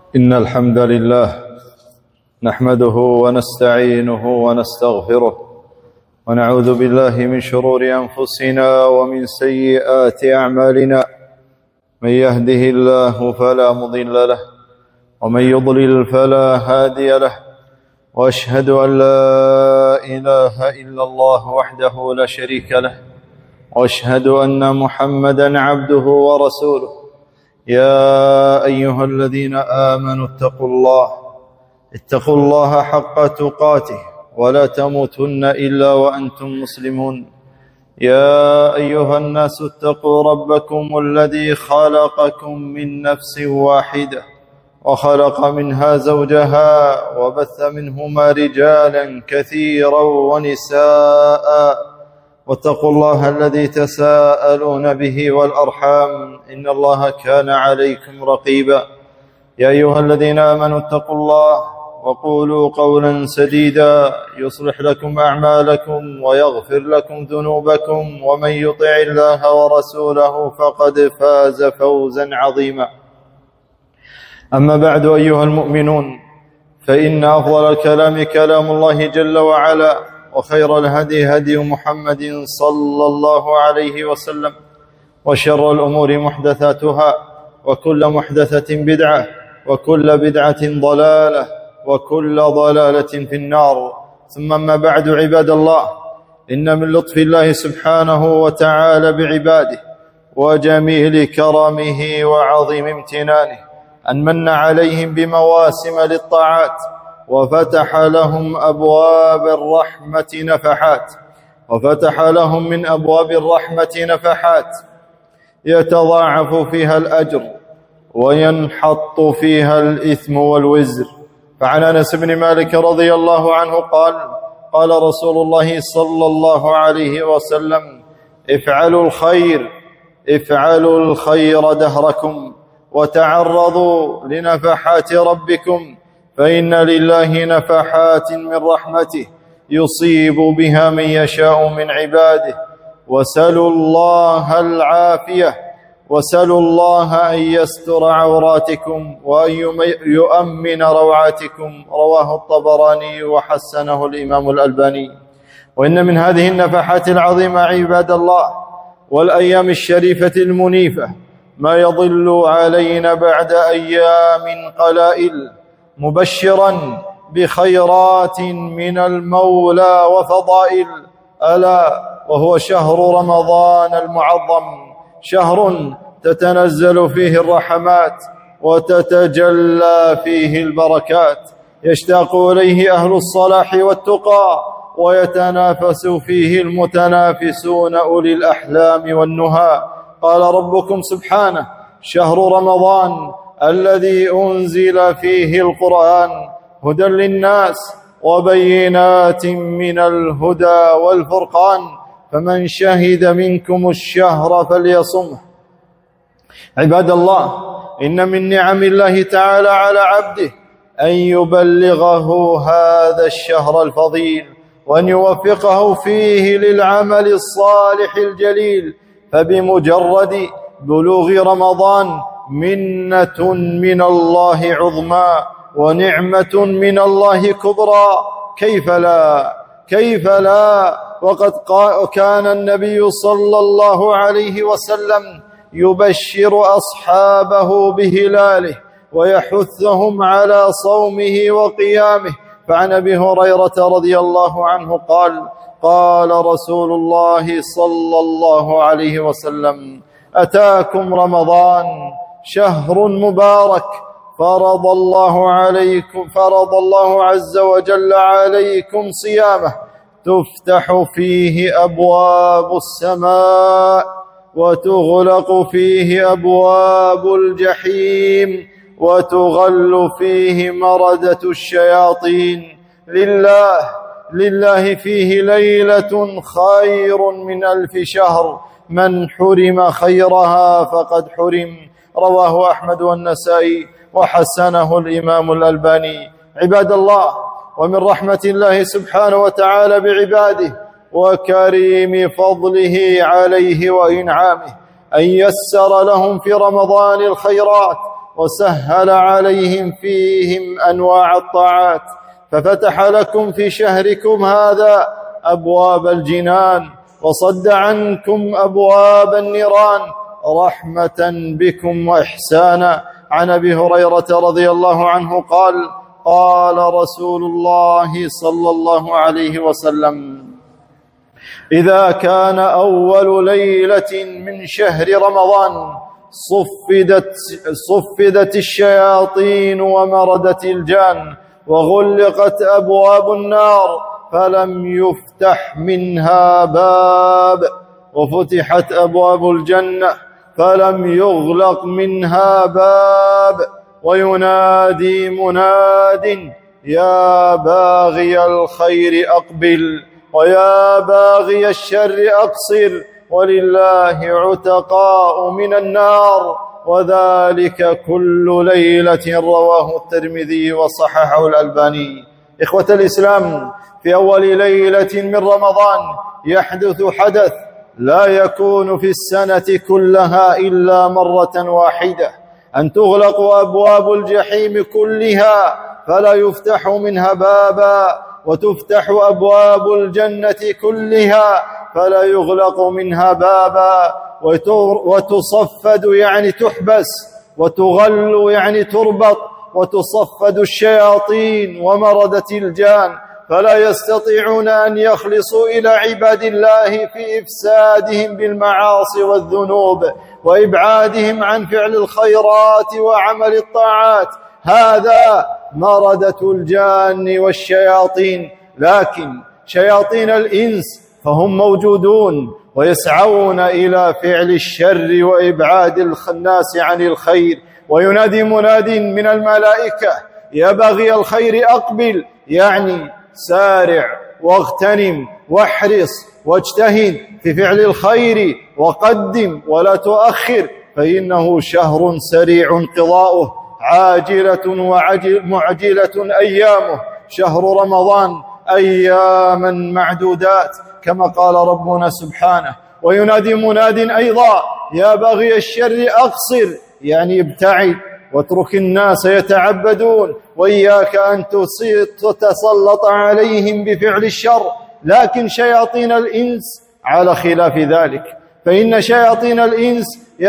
إن الحمد لله نحمده ونستعينه ونستغفره ونعوذ بالله من شرور أنفسنا ومن سيئات أعمالنا. من يهده الله فلا مضل له ومن يضلل فلا هادي له، وأشهد أن لا إله إلا الله وحده لا شريك له، وأشهد أن محمدًا عبده ورسوله. يا أيها الذين آمنوا اتقوا الله حق تقاته ولا تموتن إلا وأنتم مسلمون. يا أيها الناس اتقوا ربكم الذي خلقكم من نفس واحدة وخلق منها زوجها وبث منهما رجالا كثيرا ونساء، واتقوا الله الذي تساءلون به والأرحام إن الله كان عليكم رقيبا. يا أيها الذين آمنوا اتقوا الله وقولوا قولا سديدا يصلح لكم أعمالكم ويغفر لكم ذنوبكم، ومن يطع الله ورسوله فقد فاز فوزا عظيما. أما بعد أيها المؤمنون، فإن أفضل الكلام كلام الله جل وعلا، وخير الهدي هدي محمد صلى الله عليه وسلم، وشر الأمور محدثاتها، وكل محدثة بدعة، وكل بدعة ضلالة، وكل ضلالة في النار. ثم أما بعد، عباد الله، إن من لطف الله سبحانه وتعالى بعباده وجميل كرمه وعظيم امتنانه أن من عليهم بمواسم للطاعات، وفتح لهم أبواب الرحمة نفحات، وفتح لهم من أبواب الرحمة نفحات يتضاعف فيها الأجر وينحط فيها الإثم والوزر. فعن أنس بن مالك رضي الله عنه قال: قال رسول الله صلى الله عليه وسلم: افعلوا الخير دهركم، وتعرضوا لنفحات ربكم، فإن لله نفحات من رحمته يصيب بها من يشاء من عباده، وسلوا الله العافية، وسلوا الله أن يستر عوراتكم وأن يؤمن روعاتكم. رواه الطبراني وحسنه الإمام الألباني. وإن من هذه النفحات العظيمة عباد الله والأيام الشريفة المنيفة ما يضل علينا بعد أيام قلائل، مبشرا بخيرات من المولى وفضائل، ألا وهو شهر رمضان المعظم، شهر تتنزل فيه الرحمات وتتجلى فيه البركات، يشتاق إليه أهل الصلاح والتقى، ويتنافس فيه المتنافسون أولي الأحلام والنهى. قال ربكم سبحانه: شهر رمضان الذي أنزل فيه القرآن هدى للناس وبينات من الهدى والفرقان، فمن شهد منكم الشهر فليصمه. عباد الله، إن من نعم الله تعالى على عبده أن يبلغه هذا الشهر الفضيل، وأن يوفقه فيه للعمل الصالح الجليل، فبمجرد بلوغ رمضان منة من الله عظمى ونعمة من الله كبرى. كيف لا وقد كان النبي صلى الله عليه وسلم يبشر أصحابه بهلاله ويحثهم على صومه وقيامه. فعن أبي هريرة رضي الله عنه قال: قال رسول الله صلى الله عليه وسلم: أتاكم رمضان شهر مبارك، فرض الله عز وجل عليكم صيامه، تفتح فيه أبواب السماء، وتغلق فيه أبواب الجحيم، وتغل فيه مردة الشياطين. لله فيه ليلة خير من 1000 شهر، من حرم خيرها فقد حرم. رواه أحمد والنسائي وحسنه الإمام الألباني. عباد الله، ومن رحمة الله سبحانه وتعالى بعباده وكريم فضله عليه وإنعامه أن يسر لهم في رمضان الخيرات وسهل عليهم فيهم أنواع الطاعات، ففتح لكم في شهركم هذا أبواب الجنان وصد عنكم أبواب النيران رحمة بكم وإحسانا. عن أبي هريرة رضي الله عنه قال: قال رسول الله صلى الله عليه وسلم: إذا كان أول ليلة من شهر رمضان صفدت الشياطين ومردت الجان وغلقت أبواب النار فلم يفتح منها باب، وفتحت أبواب الجنة فلم يغلق منها باب، وينادي مناد: يا باغي الخير أقبل ويا باغي الشر أقصر، ولله عتقاء من النار، وذلك كل ليلة. رواه الترمذي وصححه الألباني. إخوة الإسلام، في أول ليلة من رمضان يحدث حدث لا يكون في السنة كلها إلا مرة واحدة، أن تغلق أبواب الجحيم كلها فلا يفتح منها بابا، وتفتح أبواب الجنة كلها فلا يغلق منها بابا، وتصفد يعني تحبس، وتغل يعني تربط، وتصفد الشياطين ومردة الجان فلا يستطيعون أن يخلصوا إلى عباد الله في إفسادهم بالمعاصي والذنوب وإبعادهم عن فعل الخيرات وعمل الطاعات. هذا مردة الجان والشياطين. لكن شياطين الإنس فهم موجودون ويسعون إلى فعل الشر وإبعاد الناس عن الخير. وينادي مناد من الملائكة: يا باغي الخير أقبل، يعني سارع واغتنم واحرص واجتهد في فعل الخير وقدم ولا تؤخر، فإنه شهر سريع انقضاؤه، عاجلة معجلة أيامه. شهر رمضان أياما معدودات كما قال ربنا سبحانه. وينادي مناد أيضا: يا باغي الشر أقصر، يعني ابتعد واترك الناس يتعبدون، وإياك أن تتسلط عليهم بفعل الشر. لكن شياطين الإنس على خلاف ذلك، فإن شياطين الإنس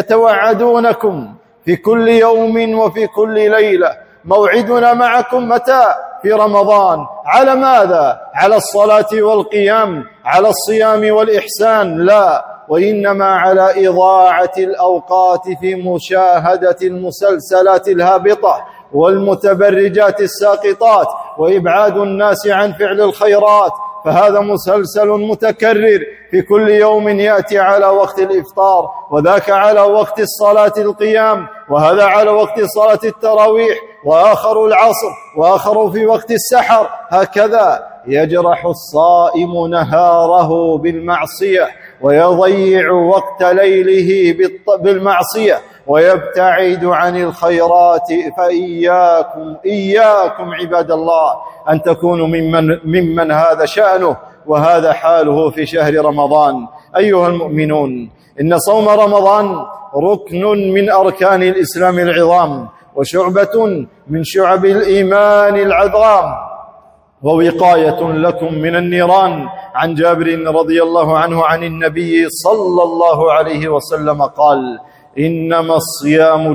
يتوعدونكم في كل يوم وفي كل ليلة: موعدنا معكم متى؟ في رمضان. على ماذا؟ على الصلاة والقيام، على الصيام والإحسان؟ لا، وإنما على إضاعة الأوقات في مشاهدة المسلسلات الهابطة والمتبرجات الساقطات وإبعاد الناس عن فعل الخيرات. فهذا مسلسل متكرر في كل يوم يأتي على وقت الإفطار، وذاك على وقت الصلاة القيام، وهذا على وقت صلاة التراويح، وآخر العصر، وآخر في وقت السحر. هكذا يجرح الصائم نهاره بالمعصية ويضيع وقت ليله بالمعصية ويبتعد عن الخيرات. فإياكم عباد الله أن تكونوا ممن هذا شأنه وهذا حاله في شهر رمضان. أيها المؤمنون، إن صوم رمضان ركن من أركان الإسلام العظام، وشعبة من شعب الإيمان العظام، ووقاية لكم من النيران. عن جابر رضي الله عنه عن النبي صلى الله عليه وسلم قال: إنما الصيام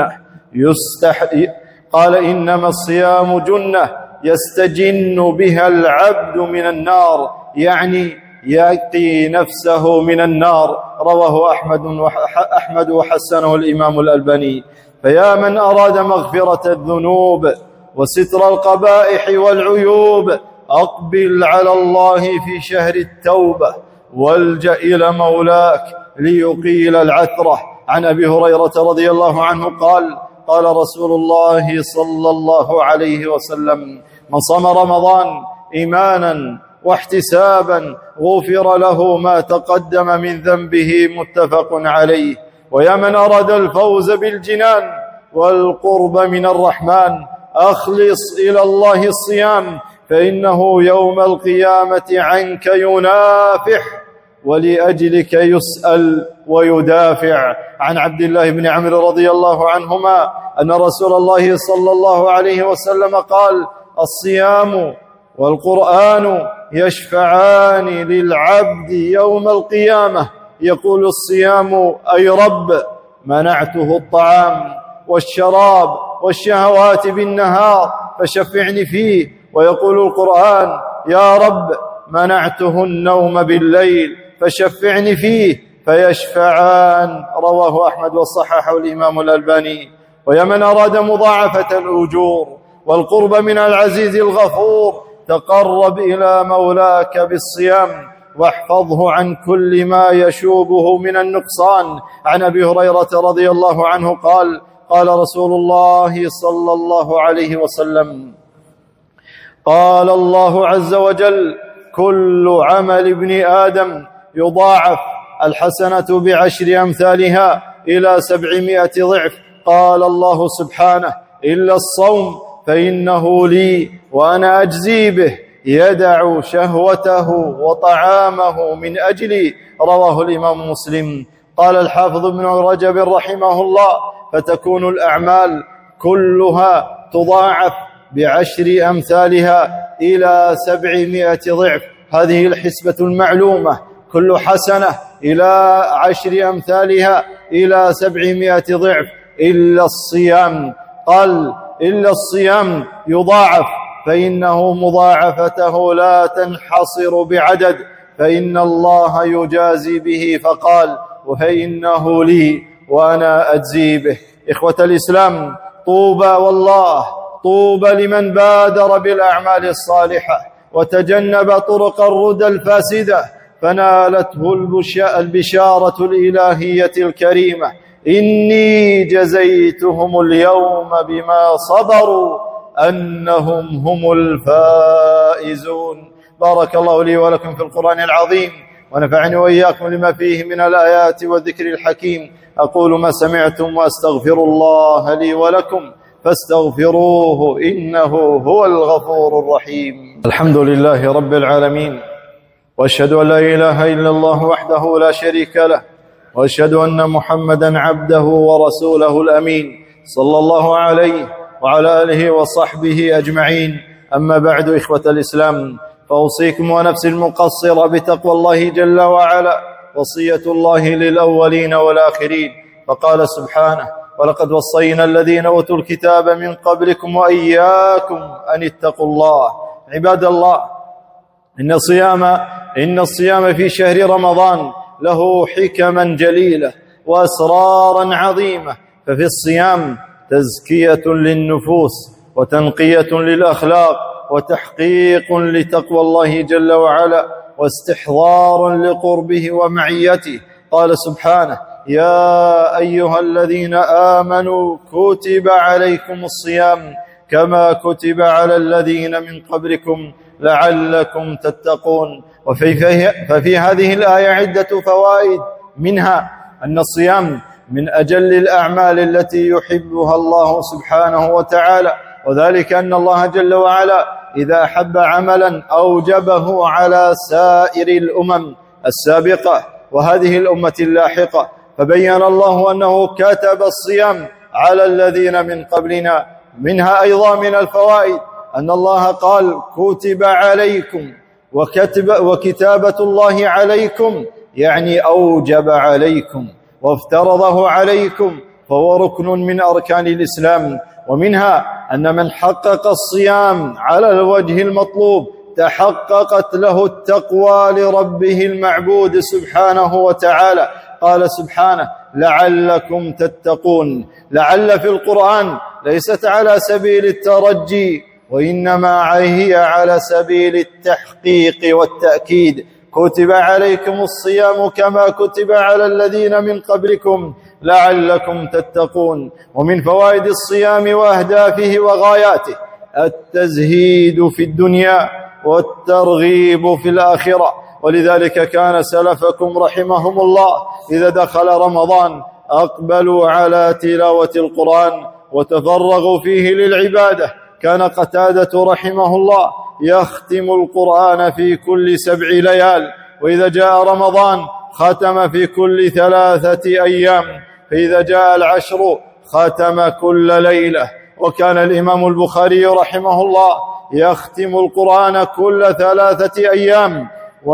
جنة يستجن بها العبد من النار، يعني يقي نفسه من النار. رواه أحمد وحسنه الإمام الألباني. فيا من أراد مغفرة الذنوب وستر القبائح والعيوب، أقبل على الله في شهر التوبة والجأ إلى مولاك ليقيل العثرة. عن أبي هريرة رضي الله عنه قال: قال رسول الله صلى الله عليه وسلم: من صام رمضان إيمانا واحتسابا غفر له ما تقدم من ذنبه. متفق عليه. ويا من أراد الفوز بالجنان والقرب من الرحمن، أخلص إلى الله الصيام، فإنه يوم القيامة عنك ينافح ولأجلك يسأل ويدافع. عن عبد الله بن عمرو رضي الله عنهما أن رسول الله صلى الله عليه وسلم قال: الصيام والقرآن يشفعان للعبد يوم القيامة، يقول الصيام: أي رب منعته الطعام والشراب والشهوات بالنهار فشفعني فيه، ويقول القرآن: يا رب منعته النوم بالليل فشفعني فيه، فيشفعان. رواه أحمد وصححه الإمام الألباني. ويا من أراد مضاعفة الأجور والقرب من العزيز الغفور، تقرب إلى مولاك بالصيام واحفظه عن كل ما يشوبه من النقصان. عن أبي هريرة رضي الله عنه قال: قال رسول الله صلى الله عليه وسلم: قال الله عز وجل: كل عمل ابن آدم يضاعف، الحسنة بعشر أمثالها إلى 700 ضعف. قال الله سبحانه: إلا الصوم فإنه لي وأنا أجزي به، يدع شهوته وطعامه من أجلي. رواه الإمام مسلم. قال الحافظ ابن رجب رحمه الله: فتكون الأعمال كلها تضاعف بعشر أمثالها إلى 700 ضعف. هذه الحسبة المعلومة، كل حسنة إلى 10 أمثالها إلى 700 ضعف، إلا الصيام. قال: إلا الصيام يضاعف، فإنه مضاعفته لا تنحصر بعدد، فإن الله يجازي به، فقال: وفإنه لي وأنا أجزي به. إخوة الإسلام، طوبى والله طوبى لمن بادر بالأعمال الصالحة وتجنب طرق الردى الفاسدة، فنالته البشارة الإلهية الكريمة: إني جزيتهم اليوم بما صبروا أنهم هم الفائزون. بارك الله لي ولكم في القرآن العظيم، ونفعني وإياكم لما فيه من الآيات والذكر الحكيم. أقول ما سمعتم وأستغفر الله لي ولكم فاستغفروه إنه هو الغفور الرحيم. الحمد لله رب العالمين، وأشهد أن لا إله إلا الله وحده لا شريك له، وأشهد أن محمدا عبده ورسوله الأمين، صلى الله عليه وعلى آله وصحبه أجمعين. أما بعد، إخوة الإسلام، فأوصيكم ونفسي المقصرة بتقوى الله جل وعلا، وصية الله للأولين والآخرين. فقال سبحانه: ولقد وصينا الذين أوتوا الكتاب من قبلكم وإياكم أن اتقوا الله. عباد الله، إن الصيام في شهر رمضان له حكما جليلة وأسرارا عظيمة. ففي الصيام تزكية للنفوس وتنقية للأخلاق وتحقيق لتقوى الله جل وعلا واستحضار لقربه ومعيته. قال سبحانه: يا أيها الذين آمنوا كتب عليكم الصيام كما كتب على الذين من قبلكم لعلكم تتقون. ففي هذه الآية عدة فوائد، منها أن الصيام من أجل الأعمال التي يحبها الله سبحانه وتعالى، وذلك أن الله جل وعلا إذا أحب عملا أوجبه على سائر الأمم السابقة وهذه الأمة اللاحقة. فبين الله أنه كتب الصيام على الذين من قبلنا. منها أيضا من الفوائد أن الله قال: كتب عليكم، وكتابة الله عليكم يعني أوجب عليكم وافترضه عليكم، فهو ركن من أركان الإسلام. ومنها أن من حقق الصيام على الوجه المطلوب تحققت له التقوى لربه المعبود سبحانه وتعالى. قال سبحانه: لعلكم تتقون. لعل في القرآن ليست على سبيل الترجي، وإنما هي على سبيل التحقيق والتأكيد. كتب عليكم الصيام كما كتب على الذين من قبلكم لعلكم تتقون. ومن فوائد الصيام وأهدافه وغاياته التزهيد في الدنيا والترغيب في الآخرة. ولذلك كان سلفكم رحمهم الله إذا دخل رمضان أقبلوا على تلاوة القرآن وتفرغوا فيه للعبادة. كان قتادة رحمه الله يختم القرآن في كل 7 ليال، وإذا جاء رمضان ختم في كل 3 أيام، فإذا جاء العشر ختم كل ليلة. وكان الإمام البخاري رحمه الله يختم القرآن كل 3 أيام،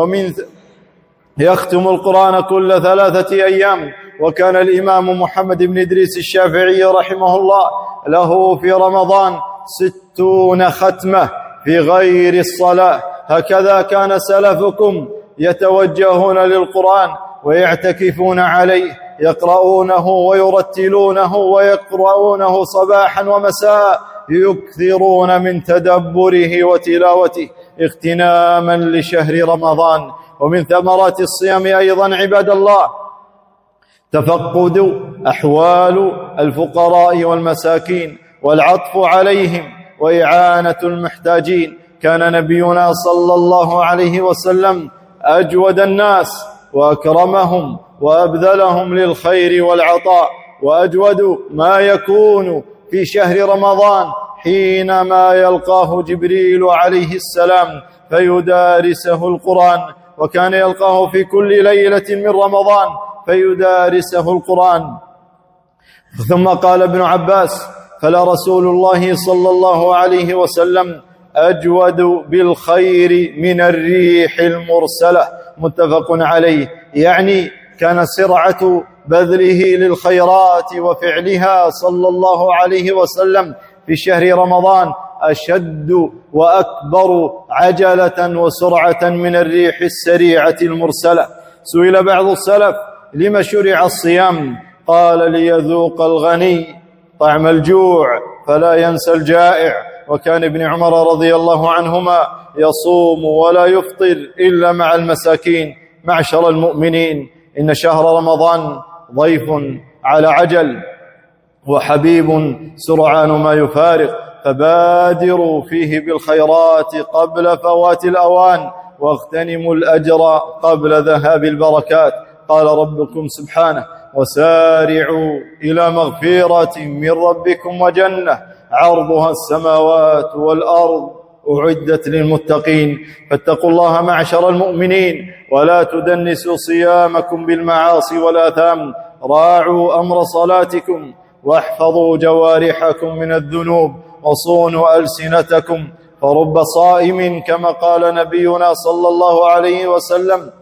يختم القرآن كل 3 أيام. وكان الإمام محمد بن إدريس الشافعي رحمه الله له في رمضان 60 ختمة في غير الصلاة. هكذا كان سلفكم يتوجهون للقرآن ويعتكفون عليه، يقرؤونه ويرتلونه ويقرؤونه صباحا ومساء، يكثرون من تدبره وتلاوته اغتناما لشهر رمضان. ومن ثمرات الصيام أيضا عباد الله تفقد أحوال الفقراء والمساكين والعطف عليهم وإعانة المحتاجين. كان نبينا صلى الله عليه وسلم أجود الناس وأكرمهم وأبذلهم للخير والعطاء، وأجود ما يكون في شهر رمضان حينما يلقاه جبريل عليه السلام فيدارسه القرآن، وكان يلقاه في كل ليلة من رمضان فيدارسه القرآن. ثم قال ابن عباس: فلرسول الله صلى الله عليه وسلم أجود بالخير من الريح المرسلة، متفق عليه. يعني كان سرعة بذله للخيرات وفعلها صلى الله عليه وسلم في شهر رمضان أشد وأكبر عجلة وسرعة من الريح السريعة المرسلة. سئل بعض السلف: لما شرع الصيام؟ قال: ليذوق الغني طعم الجوع فلا ينسى الجائع. وكان ابن عمر رضي الله عنهما يصوم ولا يفطر إلا مع المساكين. معشر المؤمنين، إن شهر رمضان ضيف على عجل وحبيب سرعان ما يفارق، فبادروا فيه بالخيرات قبل فوات الأوان، واغتنموا الأجر قبل ذهاب البركات. قال ربكم سبحانه: وسارعوا إلى مغفرة من ربكم وجنة عرضها السماوات والأرض أعدت للمتقين. فاتقوا الله معشر المؤمنين، ولا تدنسوا صيامكم بالمعاصي والآثام. راعوا أمر صلاتكم واحفظوا جوارحكم من الذنوب، وصونوا ألسنتكم، فرب صائم كما قال نبينا صلى الله عليه وسلم: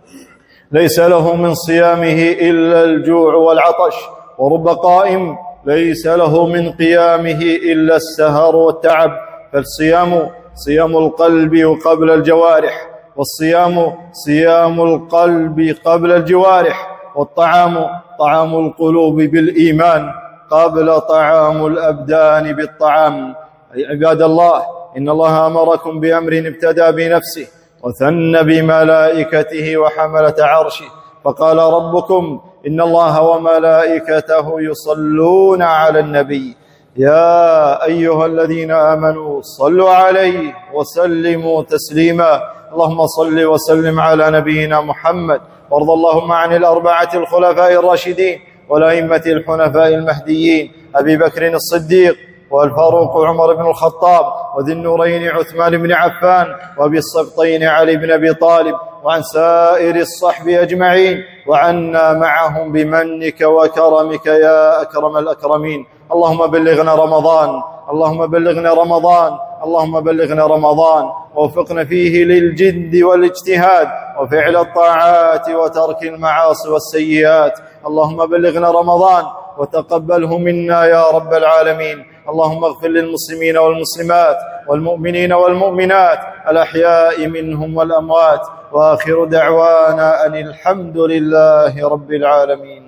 ليس له من صيامه إلا الجوع والعطش، ورب قائم ليس له من قيامه إلا السهر والتعب. فالصيام صيام القلب قبل الجوارح، والصيام صيام القلب قبل الجوارح، والطعام طعام القلوب بالإيمان قبل طعام الأبدان بالطعام. عباد الله، إن الله أمركم بأمر ابتدى بنفسه وثنى بملائكته وحملة عرشه، فقال ربكم: إن الله وملائكته يصلون على النبي، يا أيها الذين آمنوا صلوا عليه وسلموا تسليما. اللهم صل وسلم على نبينا محمد، وارض اللهم عن الأربعة الخلفاء الراشدين والأئمة الحنفاء المهديين، أبي بكر الصديق والفاروق عمر بن الخطاب، وذي النورين عثمان بن عفان، وأبي السبطين علي بن أبي طالب، وعن سائر الصحب أجمعين، وعنا معهم بمنك وكرمك يا أكرم الأكرمين. اللهم بلغنا رمضان، اللهم بلغنا رمضان، اللهم بلغنا رمضان، ووفقنا فيه للجد والاجتهاد وفعل الطاعات وترك المعاصي والسيئات. اللهم بلغنا رمضان وتقبله منا يا رب العالمين. اللهم اغفر للمسلمين والمسلمات والمؤمنين والمؤمنات الأحياء منهم والأموات، وآخر دعوانا أن الحمد لله رب العالمين.